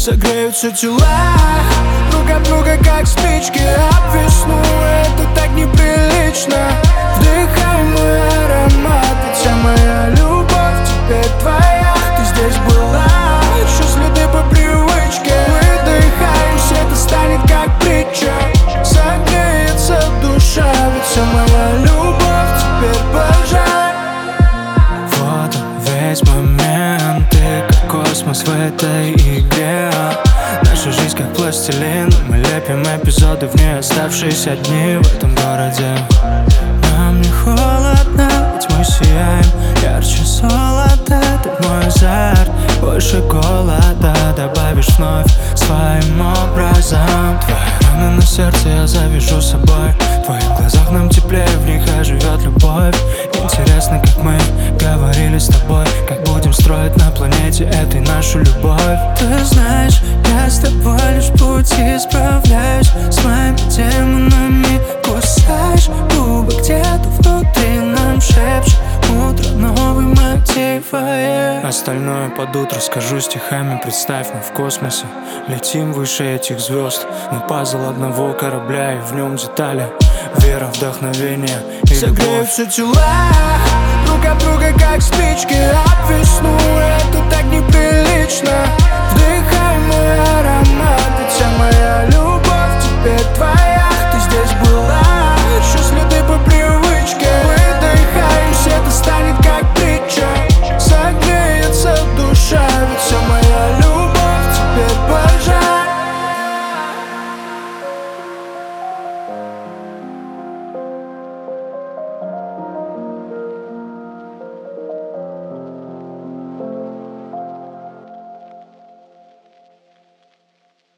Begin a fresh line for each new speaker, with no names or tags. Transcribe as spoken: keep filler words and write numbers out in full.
Согреются тела друг от друга, как спички об весну. Это так неприлично. Вдыхай мой аромат, ведь вся моя любовь теперь твоя. Ты здесь была, еще следы по привычке. Выдыхай, пусть это станет как притча. Согреется душа, ведь вся моя любовь теперь пожар.
Вот он весь момент, ты как космос в этой игре. Наша жизнь как пластилин, мы лепим эпизоды в ней оставшиеся дни в этом городе. Нам не холодно, ведь мы сияем ярче золота. Ты мой азарт, больше голода добавишь вновь своим образом. Твои раны на сердце я завяжу с собой. В твоих глазах нам теплее, в них оживет любовь. Интересно, как мы говорили с тобой, как будем строить на планете этой нашу любовь. Ты знаешь, я с тобой лишь в пути исправляюсь. С моими демонами кусаешь губы, где-то внутри нам шепчет утро новый мотив. Остальное под утро скажу стихами. Представь, мы в космосе летим выше этих звезд. Мы пазл одного корабля, и в нем детали. Вера, вдохновение и
Согреются тела друг от друга, как спички об весну. Это так неприлично. Вдыхай мой аромат, ведь вся моя любовь теперь твоя.